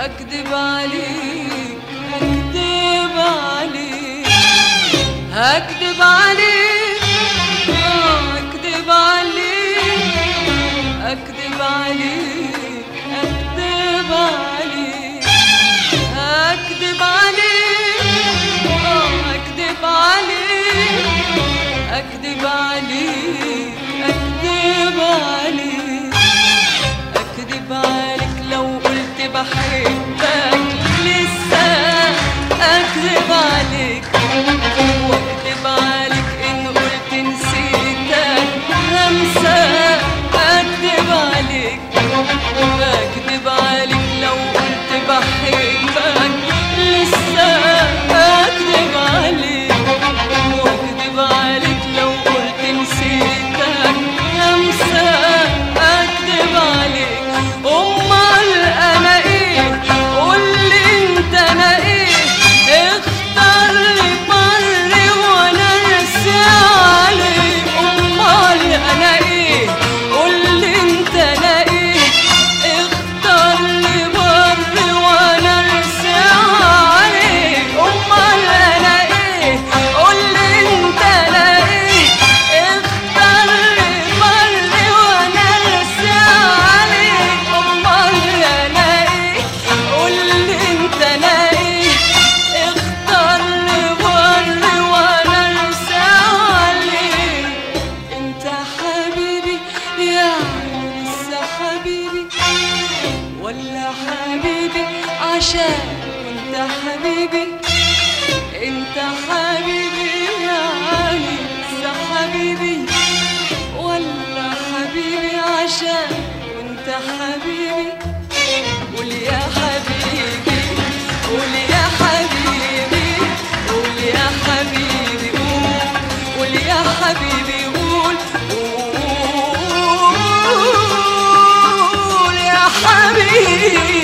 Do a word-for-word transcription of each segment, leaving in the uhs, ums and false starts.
أكذب عليك أكذب عليك أكذب عليك أكذب عليك أكذب عليك أكذب عليك أكذب عليك أكذب عليك أكذب عليك أكذب عليك أكذب عليك لو قلت بحبك لسه أكذب عليك وأكذب عليك إن قلت نسيتك همسة أكذب عليك أكذب عليك لو قلت بحبك لسه أكذب عليك وأكذب عليك لو قلت نسيتك همسة أكذب عليك أمال أنا إيه قولي أنت أنا إيه اختار لي بر وأنا أرسي عليك أمال أنا إيه قولي أنت أنا إيه اختار لي بر وأنا أرسي عليك أمال أنا إيه قولي أنت أنا إيه اختار لي بر وأنا أرسي عليك أمال أنا إيه قولي أنت أنا إيه اختار لي بر وأنا أرسي عليك أنت حبيبي يعني لسه حبيبي ولا حبيبي عشان أنت حبيبي أنت حبيبي يعني لسه حبيبي ولا حبيبي عشان أنت حبيبي قول يا حبيبي قول يا حبيبي قول يا حبيبي قول قول يا حبيبي قول قول يا حبيبي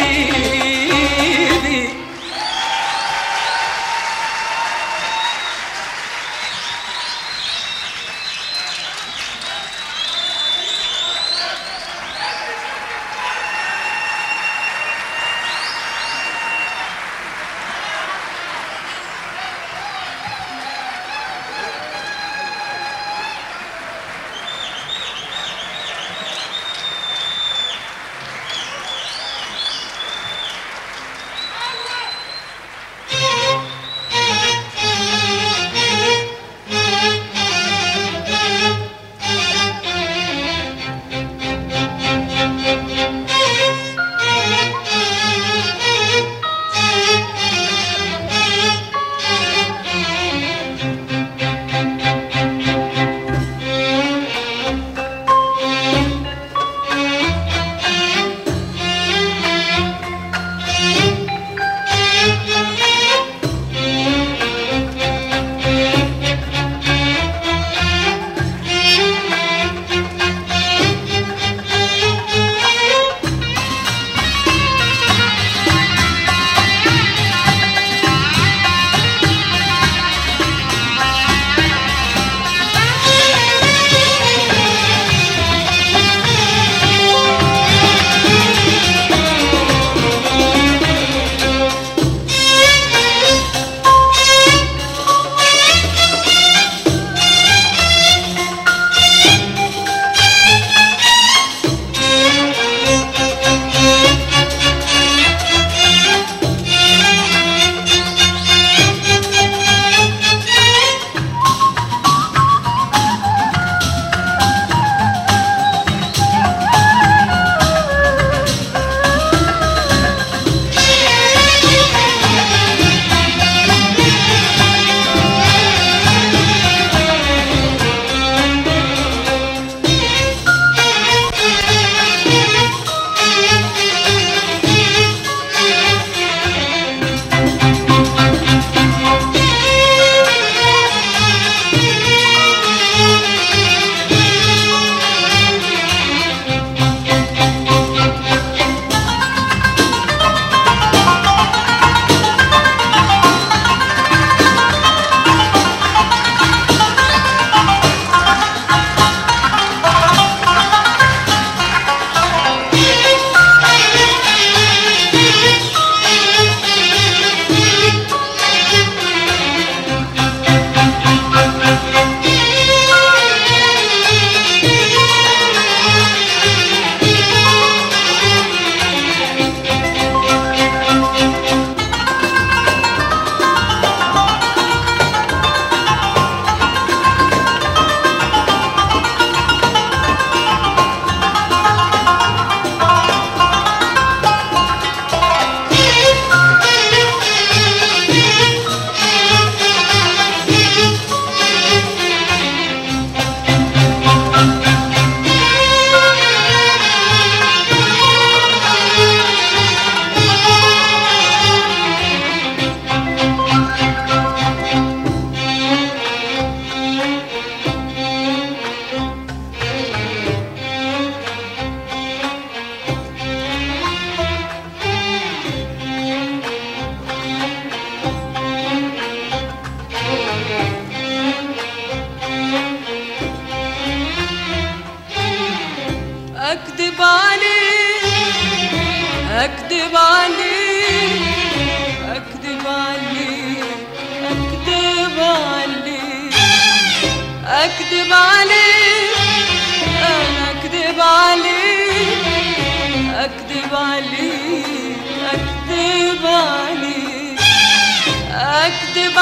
اكدب عليك انا اكدب عليك اكدب عليك اكدب عليك اكدب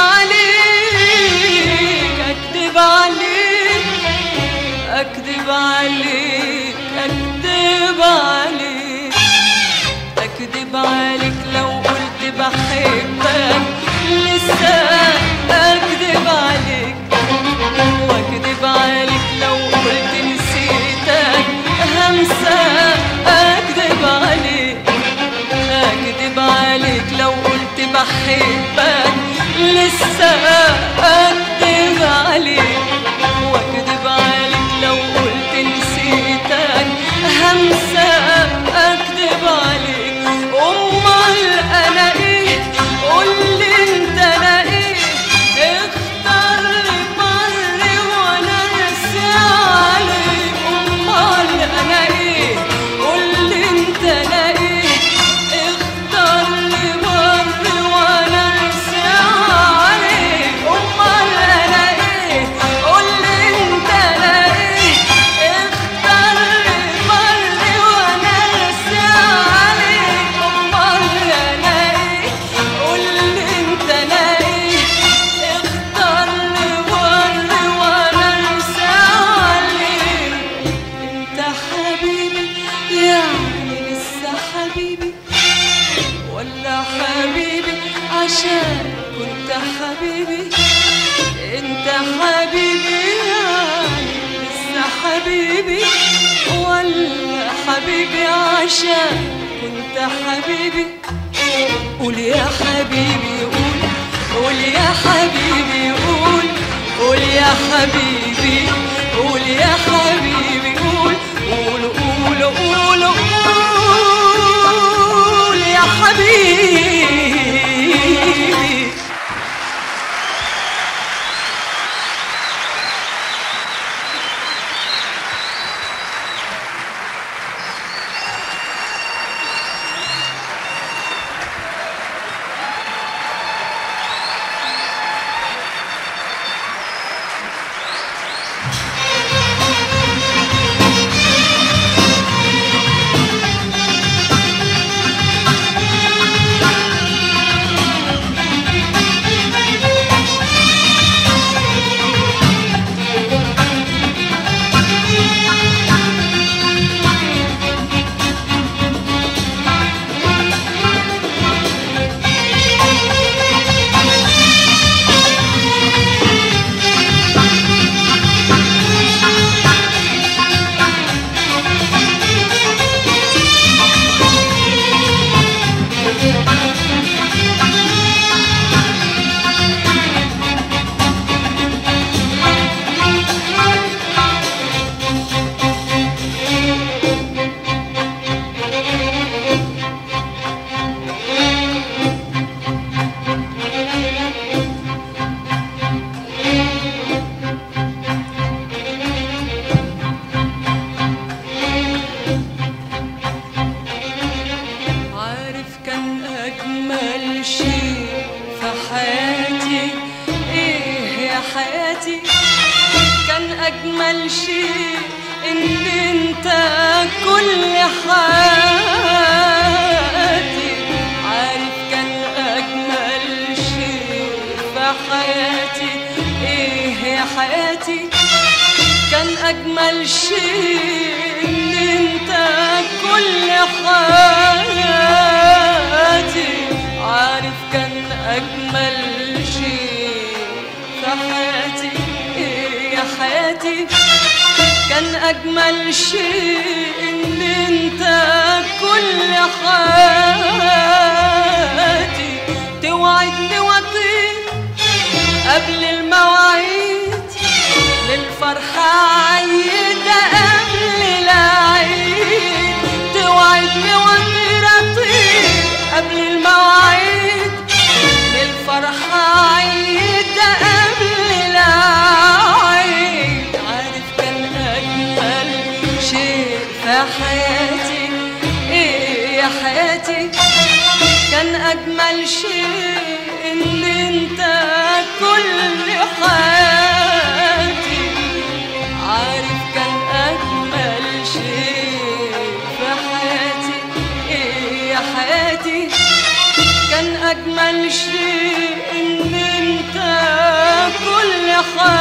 عليك اكدب عليك اكدب عليك اكدب عليك اكدب عليك لو قلت بحبك لسه اكدب عليك واكدب عليك لو قلت نسيتك همسة اكدب عليك اكدب عليك لو قلت بحبك لسه اكدب عليك واكدب عليك لو قلت نسيتك همسة اكدب عليك امال انا ايه قولي انت انا ايه اختار لي بر وانا راسي عليك امال انا ايه قولي انت انا ايه اختار لي بر وانا راسي عليك امال انا ايه قولي انت انا ايه اختار لي بر وانا راسي عليك امال انا ايه قولي انت انا ايه اختار لي بر وانا راسي عليك انت حبيبي يعني لسه حبيبي ولا حبيبي عشان كنت حبيبي انت حبيبي يعني لسه حبيبي ولا حبيبي عشان كنت حبيبي قول يا حبيبي قول قول يا حبيبي قول قول يا حبيبي قول يا حبيبي قول قول قول قول قول يا حبيبي أجمل شيء إن أنت كل حياتي عارف كان أجمل شيء في حياتي إيه يا حياتي كان أجمل شيء إن أنت كل حياتي عارف كان أجمل شيء في حياتي يا حياتي كان أجمل شيء إن أنت كل حياتي توعدني وطير قبل المواعيد للفرحة عيدة قبل العيد توعدني وطير أطير قبل المواعيد للفرحة عيدة قبل العيد عارف كان أجمل شيء في حياتي إيه يا حياتي كان أجمل شيء إن أنت كل حياتي أجمل شيء إن أنت كل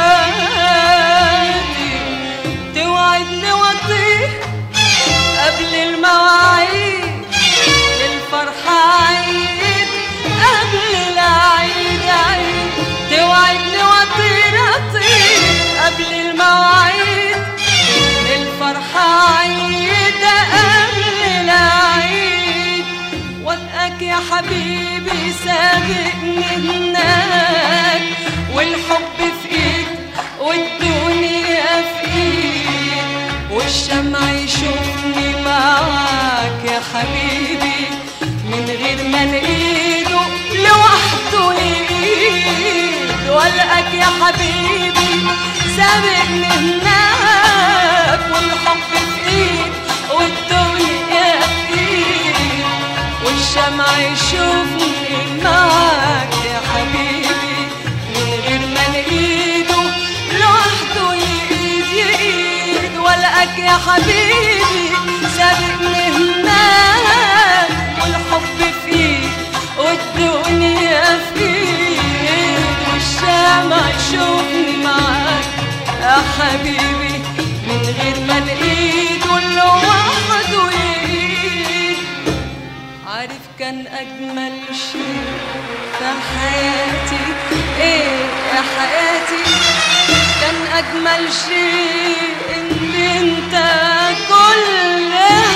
حياتي، توعدني وأطير قبل المواعيد، للفرحة عيد قبل العيد عيد، توعدني وأطير أطير قبل المواعيد، للفرحة عيد قبل العيد، وفقك يا حبيبي سابقني هناك، والحب في ايد والدنيا في ايد، والشمع يشوفني معاك يا حبيبي، من غير ما نقيده لوحده يقيد، والقاك يا حبيبي سابقني هناك، والحب في ايد والدنيا في ايد، والشمع يشوفني معاك يا حبيبي، من غير ما نقيده لوحده يقيد يقيد، والقاك يا حبيبي سابقني هناك، والحب في ايد والدنيا في ايد، والشمع يشوفني معاك يا حبيبي، من غير ما نقيده لوحده يقيد. عارف كان أجمل شيء في حياتي إيه يا حياتي، كان أجمل شيء إن أنت كل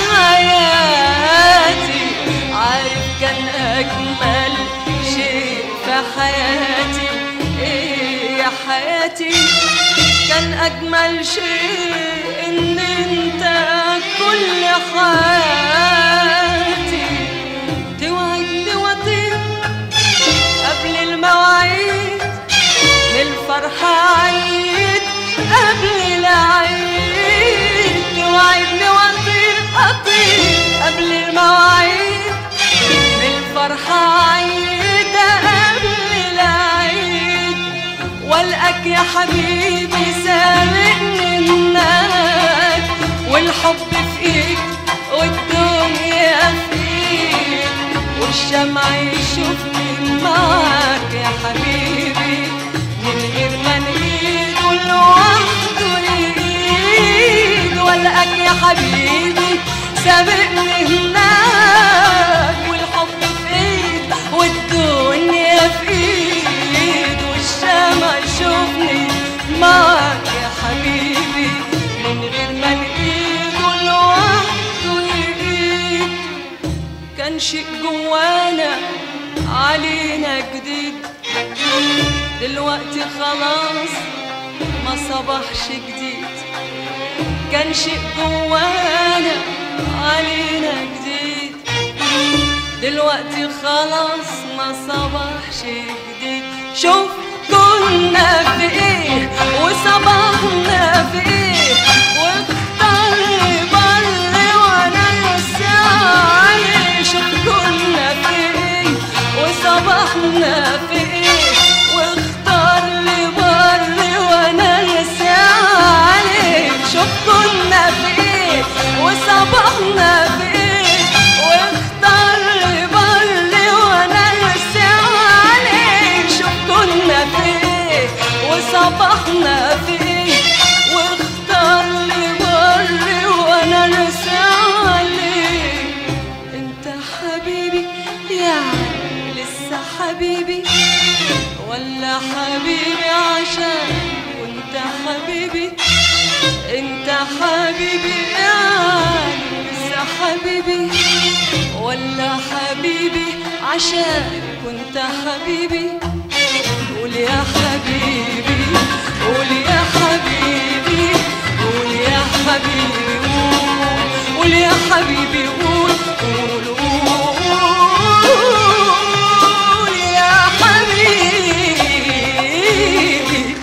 حياتي، عارف كان أجمل شيء في حياتي إيه يا حياتي، كان أجمل شيء إن أنت كل حياتي، توعدني وأطير قبل المواعيد، للفرحة عيد قبل العيد، توعدني وأطير أطير قبل المواعيد، للفرحة عيد قبل العيد، والقاك يا حبيبي سابقني هناك، والحب في ايد والدنيا في ايد، والشمع يشوفني معاك يا حبيبي، من غير ما نقيده لوحده يقيد، والقاك يا حبيبي سابقني هناك، والحب في ايد والدنيا في ايد، والشمع يشوفني معاك يا حبيبي، من غير ما نقيده لوحده يقيد. كان شيء جوانا علينا جديد، دلوقتي خلاص ما صبحش جديد، كان شيء جوانا علينا جديد، دلوقتي خلاص ما صبحش جديد، شوف كنا في ايه وصبحنا في ايه، واختار بر وانا لسه عليه، شوف كنا في ايه وصبحنا في ايه، واختار لي بر وانا لسه عليه، شوف كنا في ايه وصبحنا في ايه، واختار لي بر وانا لسه عليه، شوف كنا في ايه وصبحنا في ايه، واختار لي بر وانا لسه عليه، انت حبيبي يعني لسه حبيبي، ولا حبيبي عشان وانت حبيبي، انت حبيبي يعني لسه حبيبي، ولا حبيبي عشان كنت حبيبي، قول يا حبيبي قول يا حبيبي قول يا حبيبي قول قول يا حبيبي قول قول قول يا حبيبي.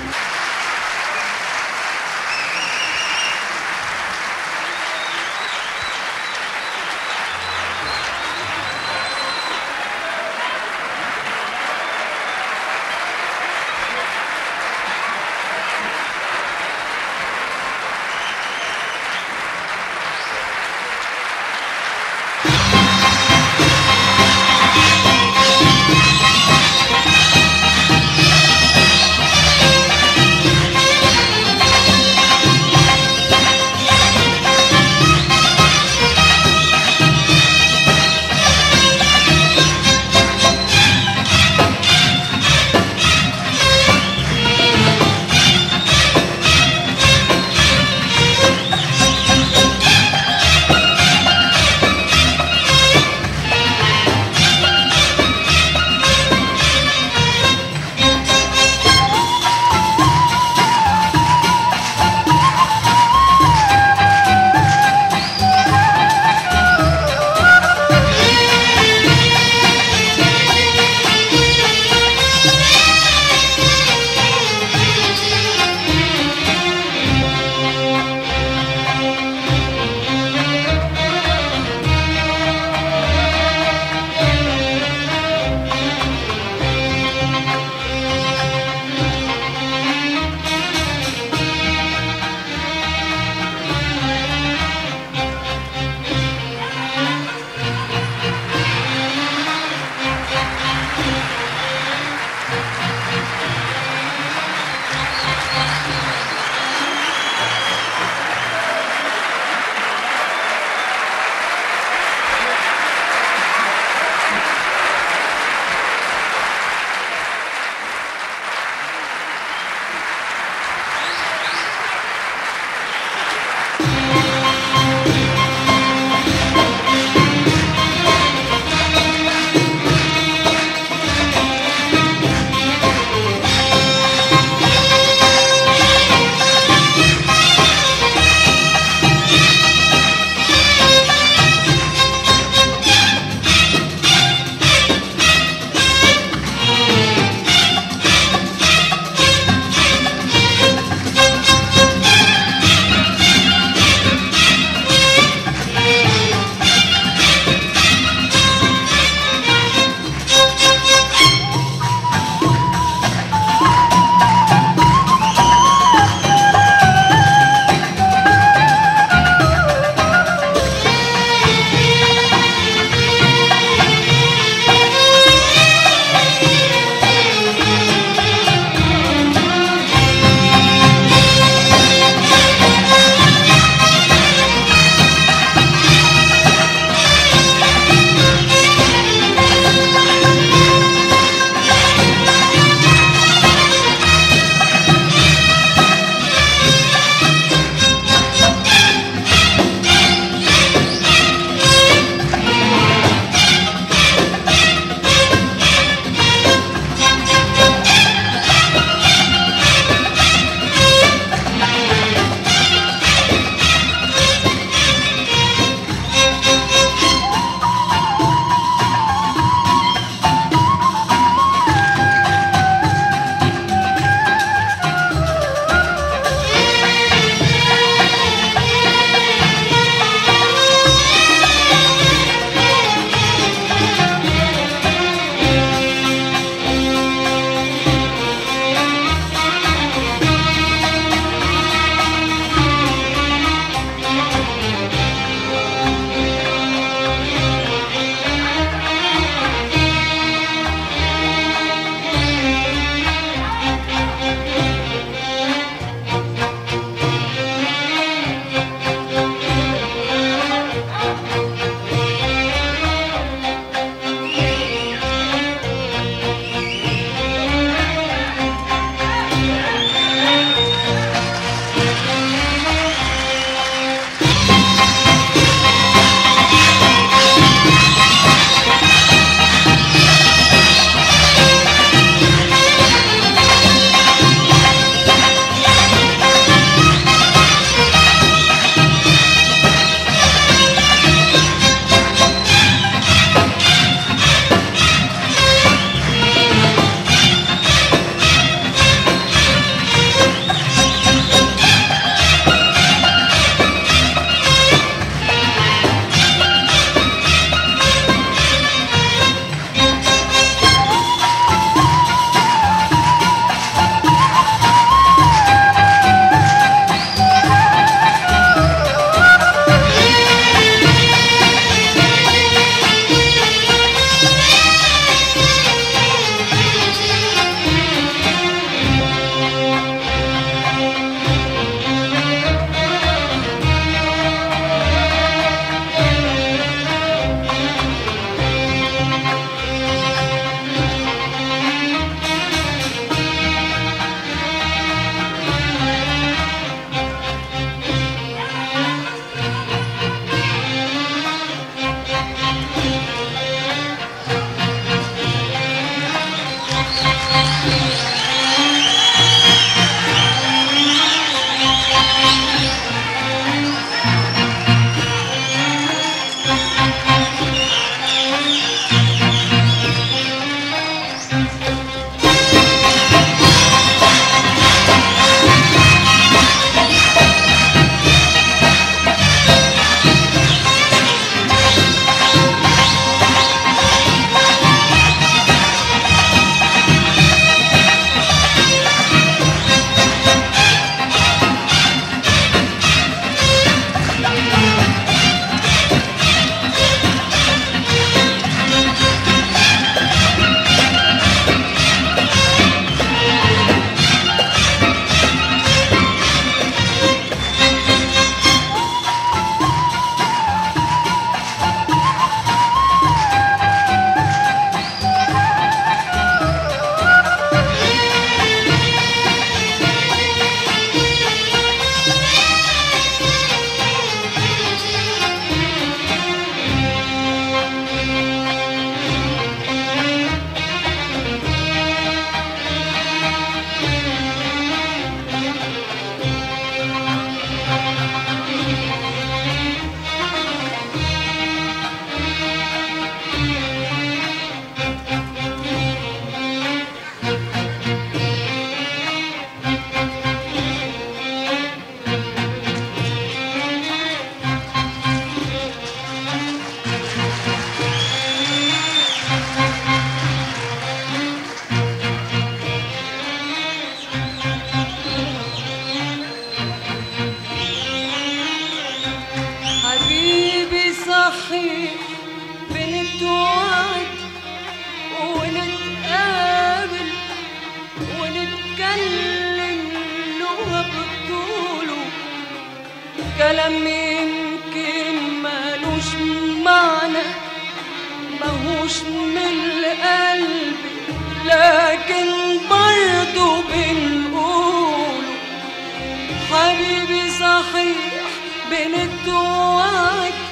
كلام يمكن مالوش معنى ماهوش من القلب لكن برضو بنقوله حبيبي صحيح بنتوعد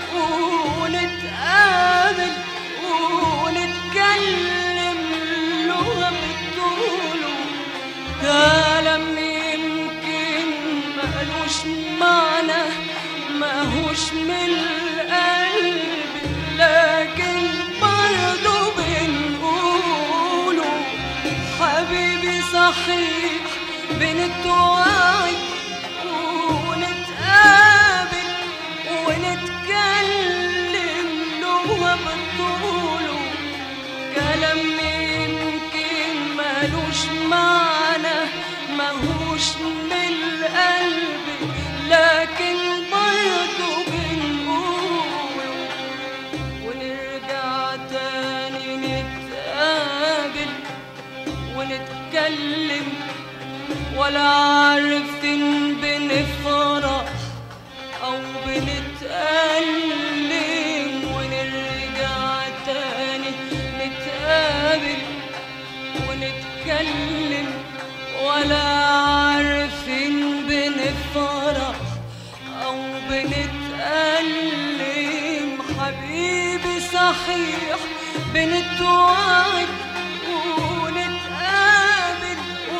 ونتقابل ونتكلم لغة بتقوله كلام يمكن مالوش معنى ماهوش من القلب لكن برضو بنقوله حبيبي صحيح بنتوعد ونتقابل ونتكلم لغة بتقوله كلام يمكن مالوش معنى ماهوش من القلب لكن برضو بنقوله ونرجع تاني نتقابل ونتكلم ولا عارفين بنفرح أو بنتألم ونرجع تاني نتقابل ونتكلم ولا عارفين بنفرح أو بنتألم حبيبي صحيح بنتوعد ونتقابل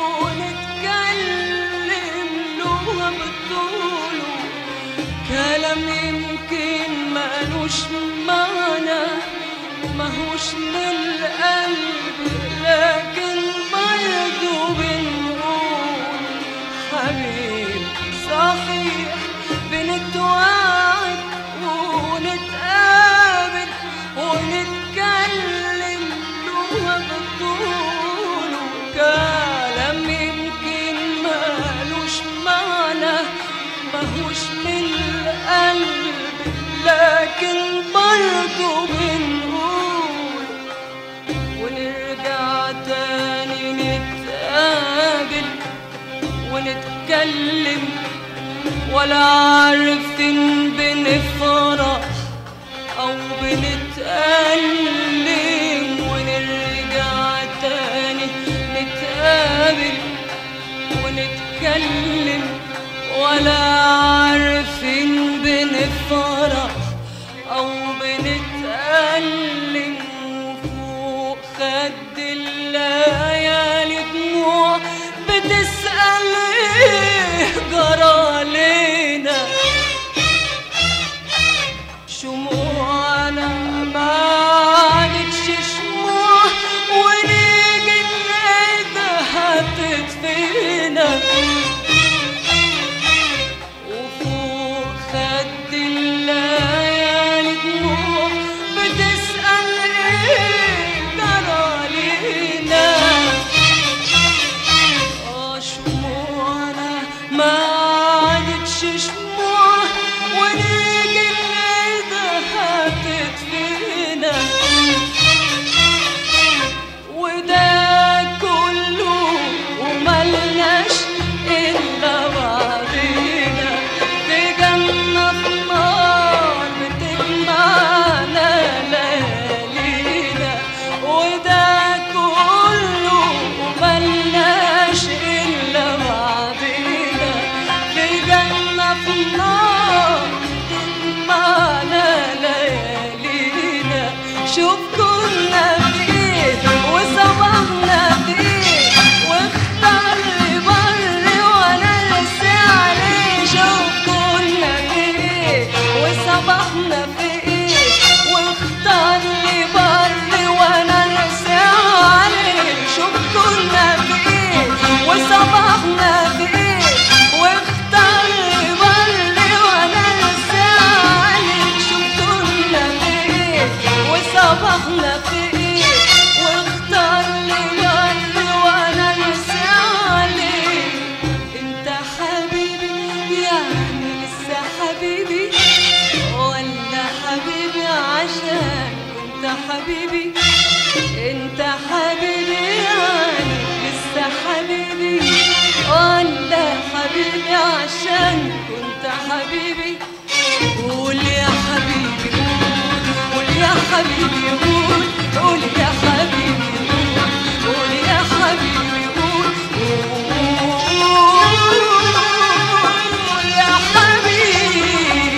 ونتكلم لغة بتقوله كلام يمكن مالوش معنى ماهوش من القلب لكن برضو بنقول حبيبي صحيح بنتوعد ونتقابل ونتكلم لغة بتقوله كلام يمكن مالوش معنى ماهوش من القلب لكن برضو بنقول ونرجع تاني نتقابل ونتكلم ولا عارفين بنفرح أو بنتألم ونرجع تاني نتقابل ونتكلم ولا عارفين بنفرح أو بنتألم فوق خد الليالي دموع بتسأل ايه جرى لينا شموعنا ما عادتش شموع ونيجي نلاقيها تطفينا وفوق خد الليالي دموع بتسأل ايه جرى لينا اه شموعنا ما عادتش شموع ونيجي نلاقيها تطفينا وده كله وملناش إلا بعضينا في جنة في نار بتجمعنا ليالينا وده كله وملناش إلا بعضينا في جنة في نار بتجمعنا ليالينا شوف كنا فين وصبحنا فين واختار لي بر وانا راسي عليه شوف كنا فين وصبحنا فين واختار لي بر وانا راسي عليه شوف كنا فين وصبحنا فين واختار لي بر وانا راسي عليه شوف كنا فين وصبحنا فين واختار لي بر وانا راسي عليه انت حبيبي يعني لسه حبيبي ولا حبيبي عشان انت حبيبي انت حبيبي يعني لسه حبيبي ولا حبيبي عشان كنت حبيبي قول يا حبيبي قول قول يا حبيبي قول قول يا حبيبي قول قول يا حبيبي قول قول يا حبيبي.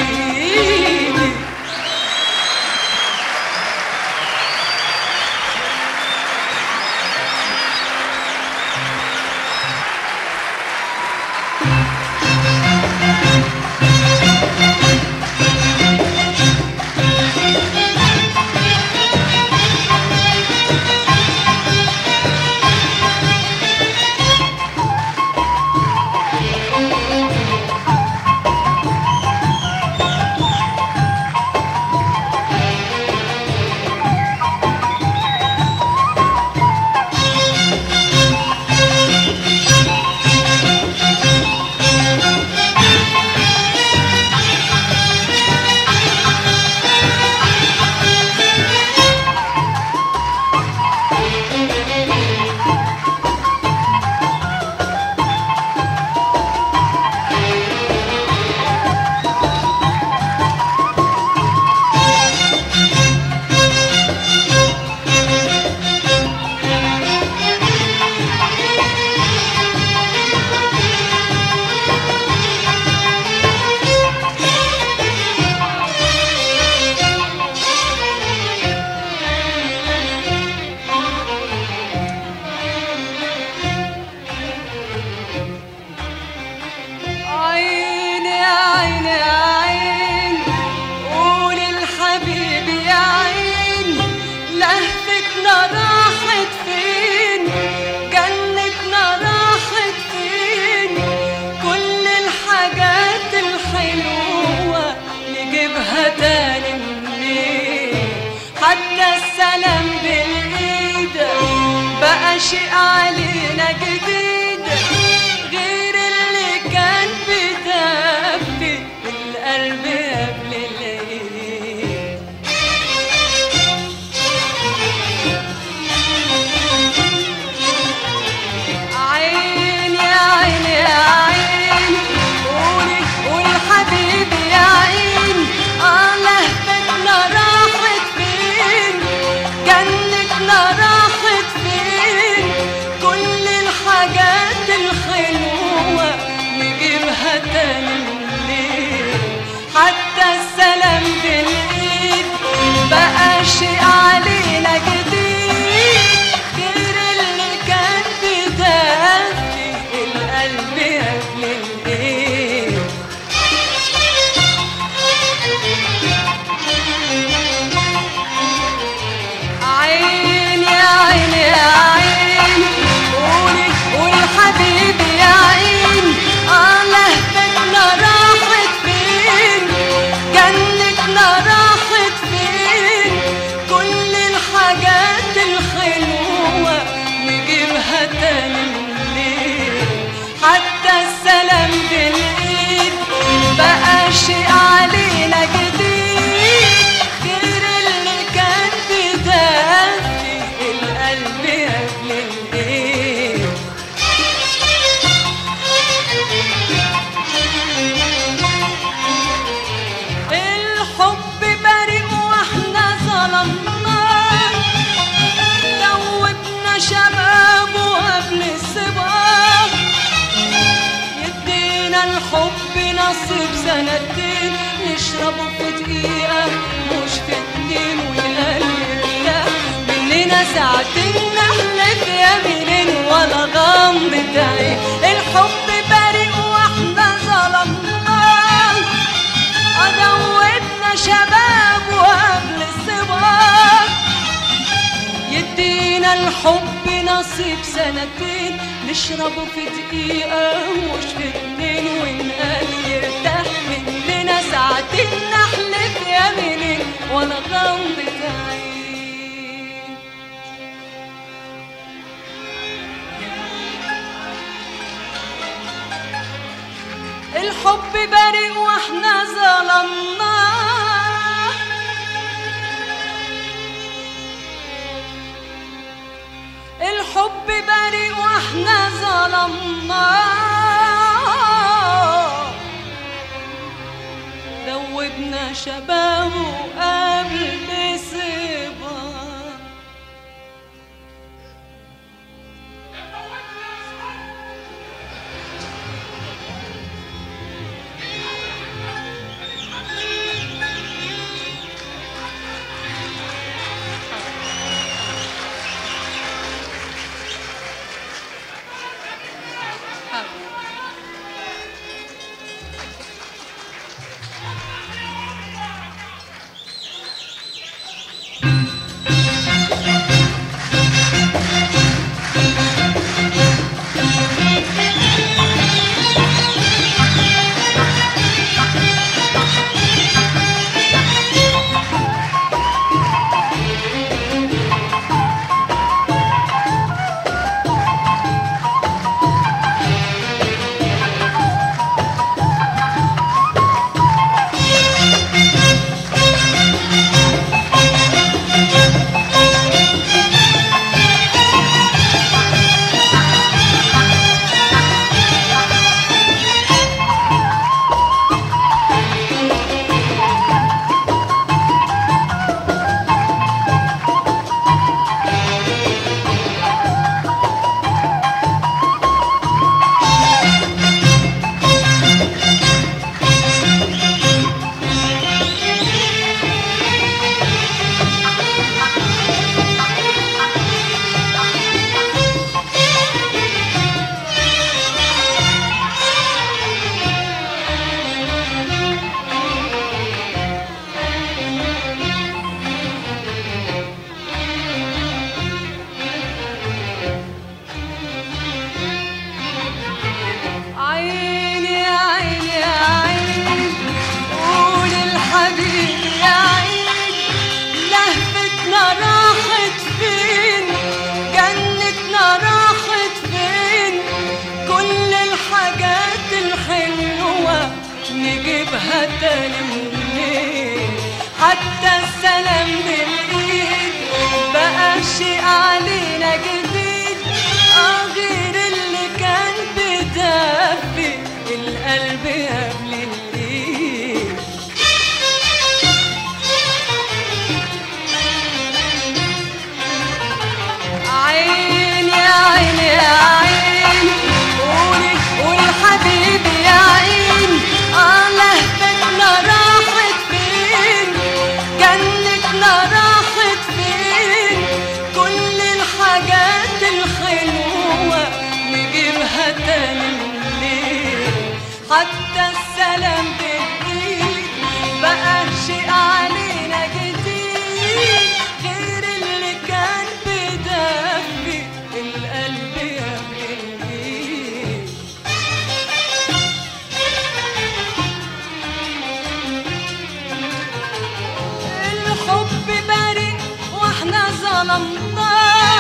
شيء علينا جديد غير اللي كان بدفي القلب قبل الليل. عين يا عين يا عين قولي قولي حبيبي يا عين اه لهفتنا راحت فين جنتنا راحت فين كل الحاجات الحلوة نجيبها تاني منين حتى السلام بالإيد بقى شيء علينا جديد غير اللي كان بدافي القلب قبل الليل. عين يا عين يا عين قولي قولي حبيبي يا عين اه لهفتنا راحت فين جنتنا راحت فين كل الحاجات الحلوة نجيبها تاني منين حتى السلام بالإيد بقى شيء علينا جديد غير اللي كان بدافي القلب قبل الليل. الحب بريء واحنا ظلمناه دوبنا شبابه قبل الصباح يدينا الحب نصيب سنتين نشربه في دقيقة مش في اتنين ويقلل مننا ساعتين نحلف يمينين ولا غمضة عين. الحب بريء واحنا ظلمناه أدوبنا شباب وقبل الصباح يدينا الحب نصيب سنتين نشربه في دقيقة مش في اتنين ونقال يرتاح مننا ساعتين نحلف يمينين ولا غمضة عين. الحب بريء واحنا ظلمناه الحب بريء واحنا ظلمناه دوبنا شبابه قبل صبا. نجيبها تاني منين؟ حتى السلام بالايد بقى شيء علينا جديد، اه غير اللي كان بدفي القلب قبل الليل. عيني يا عيني يا عيني قولي قولي حبيبي يا عيني، اه لهفتنا راحت فين؟ جنتنا راحت فين؟ كل الحاجات الحلوة نجيبها تاني منين؟ حتى السلام بالايد بقى شيء علينا جديد، غير اللي كان بدفي القلب قبل الليل. الحب بريء واحنا ظلمناه،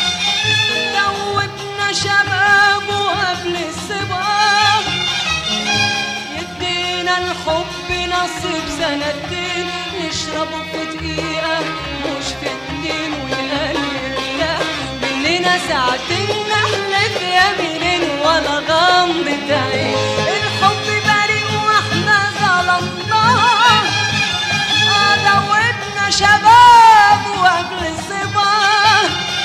دوبنا شبابه قبل الصبا، يدينا الحب نصيب سنتين نشربه في دقيقة مش في اتنين، ويقلل مننا ساعتين نحلف يمين ولا غمضة عين. الحب بريء واحنا ظلمناه، اه دوبنا شباب وقبل الصبا،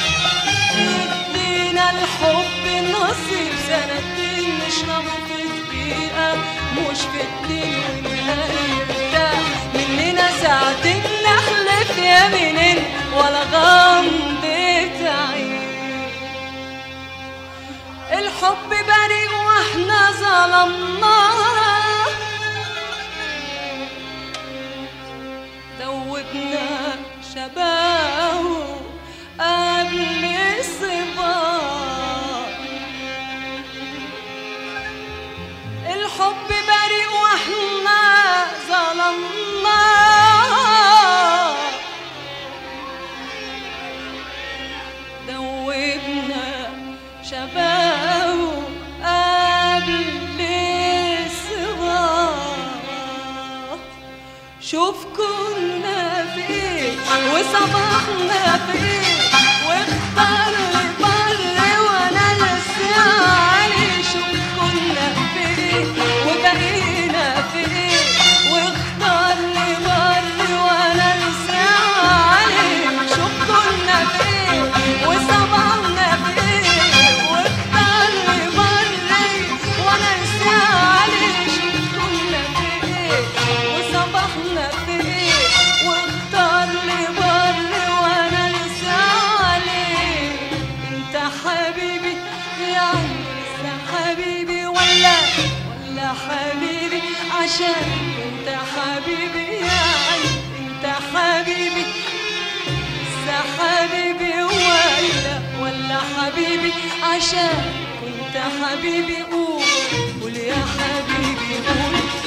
يدينا الحب نصيب سنتين نشربه في دقيقة مش في اتنين، ونرتاح مننا ساعتين نحلف يمين ولا غمضة عين. الحب بريء واحنا ظلمناه، دوبنا شبابه قبل الصبا. الحب بريء واحنا ظلمناه، دوبنا شبابه قبل الصبا. شوف كنا فين وصبحنا فين، واختار لي بر وانا لسه علي. شوف كنا فين وبقينا فين، واختار حبيبي يعني لسه حبيبي ولا ولا حبيبي عشان انت حبيبي يعني انت حبيبي لسه حبيبي ولا ولا حبيبي عشان كنت حبيبي قول قول يا حبيبي قول